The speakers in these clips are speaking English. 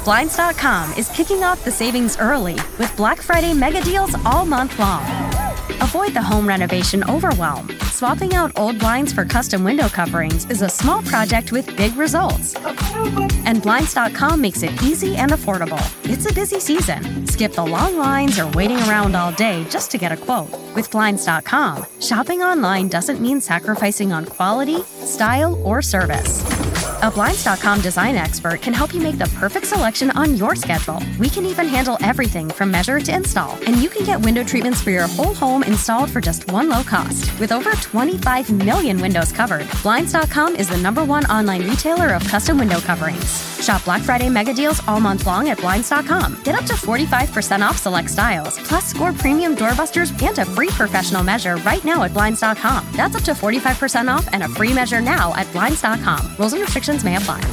Blinds.com is kicking off the savings early with Black Friday mega deals all month long. Avoid the home renovation overwhelm. Swapping out old blinds for custom window coverings is a small project with big results. And Blinds.com makes it easy and affordable. It's a busy season. Skip the long lines or waiting around all day just to get a quote. With Blinds.com, shopping online doesn't mean sacrificing on quality, style, or service. A Blinds.com design expert can help you make the perfect selection on your schedule. We can even handle everything from measure to install, and you can get window treatments for your whole home installed for just one low cost. With over 25 million windows covered, Blinds.com is the #1 online retailer of custom window coverings. Shop Black Friday mega deals all month long at Blinds.com. Get up to 45% off select styles, plus score premium doorbusters and a free professional measure right now at Blinds.com. That's up to 45% off and a free measure now at Blinds.com. Rules and restrictions may apply.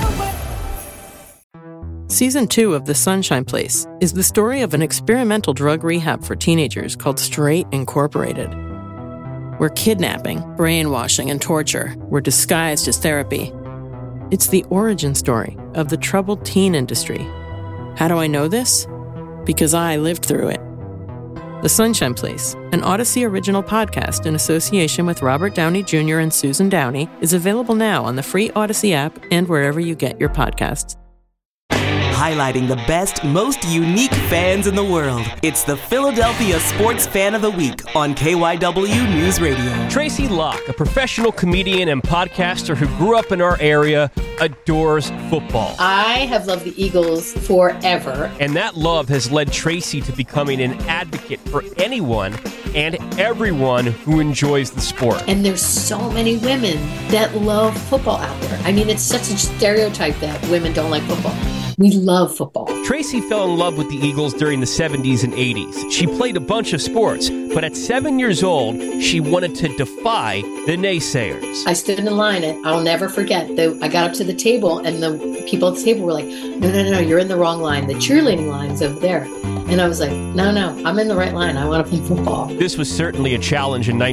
Season 2 of The Sunshine Place is the story of an experimental drug rehab for teenagers called Straight Incorporated, where kidnapping, brainwashing, and torture were disguised as therapy. It's the origin story of the troubled teen industry. How do I know this? Because I lived through it. The Sunshine Place, an Odyssey original podcast in association with Robert Downey Jr. and Susan Downey, is available now on the free Odyssey app and wherever you get your podcasts. Highlighting the best, most unique fans in the world. It's the Philadelphia Sports Fan of the Week on KYW News Radio. Tracy Locke, a professional comedian and podcaster who grew up in our area, adores football. I have loved the Eagles forever. And that love has led Tracy to becoming an advocate for anyone and everyone who enjoys the sport. And there's so many women that love football out there. I mean, it's such a stereotype that women don't like football. We love football. Tracy fell in love with the Eagles during the 70s and 80s. She played a bunch of sports, but at 7 years old, she wanted to defy the naysayers. I stood in line, and I'll never forget. I got up to the table, and the people at the table were like, no, you're in the wrong line. The cheerleading line's over there. And I was like, no, I'm in the right line. I want to play football. This was certainly a challenge in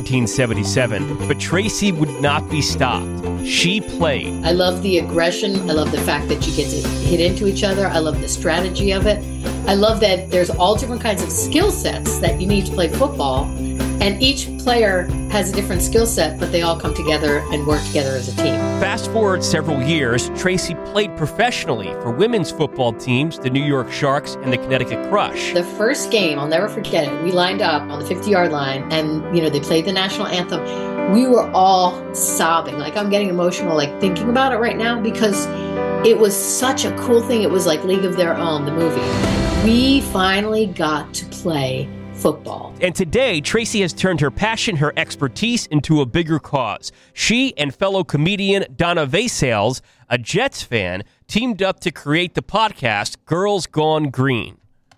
1977, but Tracy would not be stopped. She played. I love the aggression. I love the fact that you get to hit into each other. I love the strategy of it. I love that there's all different kinds of skill sets that you need to play football. And each player has a different skill set, but they all come together and work together as a team. Fast forward several years, Tracy played professionally for women's football teams, the New York Sharks and the Connecticut Crush. The first game, I'll never forget it. We lined up on the 50-yard line, and they played the national anthem. We were all sobbing. Like, I'm getting emotional, like, thinking about it right now, because it was such a cool thing. It was like League of Their Own, the movie. We finally got to play football. And today, Tracy has turned her passion, her expertise, into a bigger cause. She and fellow comedian Donna Vasales, a Jets fan, teamed up to create the podcast Girls Gone Green.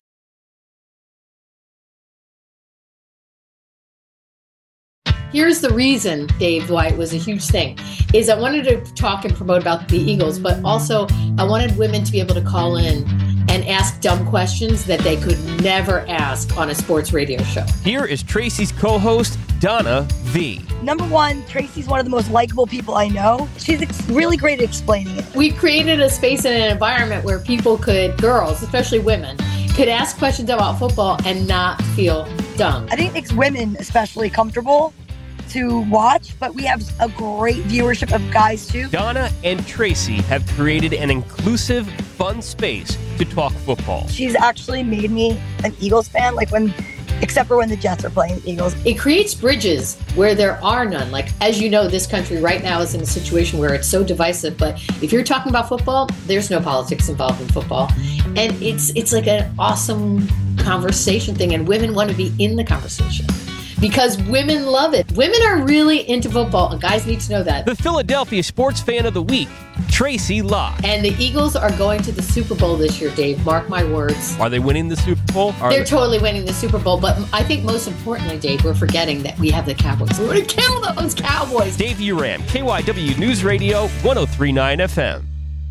Here's the reason, Dave, why it was a huge thing, is I wanted to talk and promote about the Eagles, but also I wanted women to be able to call in and ask dumb questions that they could never ask on a sports radio show. Here is Tracy's co-host, Donna V. Number one, Tracy's one of the most likable people I know. She's really great at explaining it. We created a space and an environment where people girls, especially women, could ask questions about football and not feel dumb. I think it makes women especially comfortable to watch, but we have a great viewership of guys too. Donna and Tracy have created an inclusive, fun space to talk football. She's actually made me an Eagles fan, except for when the Jets are playing the Eagles. It creates bridges where there are none. Like, as you know, this country right now is in a situation where it's so divisive, but if you're talking about football, there's no politics involved in football. And it's like an awesome conversation thing, and women want to be in the conversation. Because women love it. Women are really into football, and guys need to know that. The Philadelphia Sports Fan of the Week, Tracy Locke. And the Eagles are going to the Super Bowl this year, Dave. Mark my words. Are they winning the Super Bowl? They're totally winning the Super Bowl, but I think most importantly, Dave, we're forgetting that we have the Cowboys. We're going to kill those Cowboys. Dave Uram, KYW News Radio, 103.9 FM.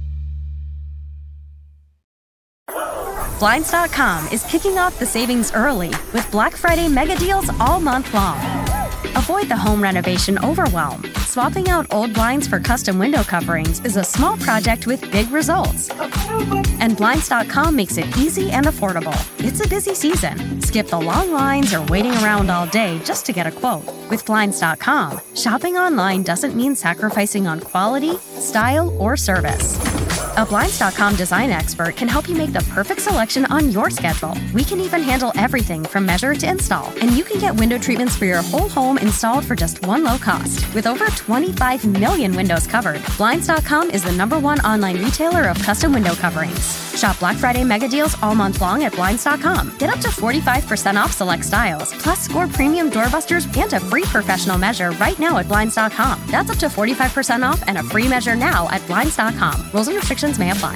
Blinds.com is kicking off the savings early with Black Friday mega deals all month long. Avoid the home renovation overwhelm. Swapping out old blinds for custom window coverings is a small project with big results. And Blinds.com makes it easy and affordable. It's a busy season. Skip the long lines or waiting around all day just to get a quote. With Blinds.com, shopping online doesn't mean sacrificing on quality, style, or service. A Blinds.com design expert can help you make the perfect selection on your schedule. We can even handle everything from measure to install. And you can get window treatments for your whole home installed for just one low cost. With over 25 million windows covered, Blinds.com is the #1 online retailer of custom window coverings. Shop Black Friday mega deals all month long at Blinds.com. Get up to 45% off select styles, plus score premium doorbusters and a free professional measure right now at Blinds.com. That's up to 45% off and a free measure now at Blinds.com. Rules and restrictions may apply.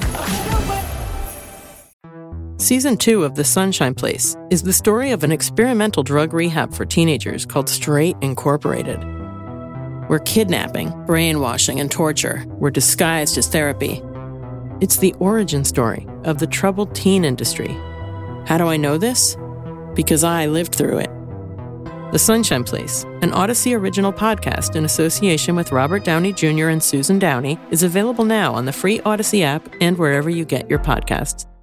Season 2 of The Sunshine Place is the story of an experimental drug rehab for teenagers called Straight Incorporated, where kidnapping, brainwashing, and torture were disguised as therapy. It's the origin story of the troubled teen industry. How do I know this? Because I lived through it. The Sunshine Place, an Odyssey original podcast in association with Robert Downey Jr. and Susan Downey, is available now on the free Odyssey app and wherever you get your podcasts.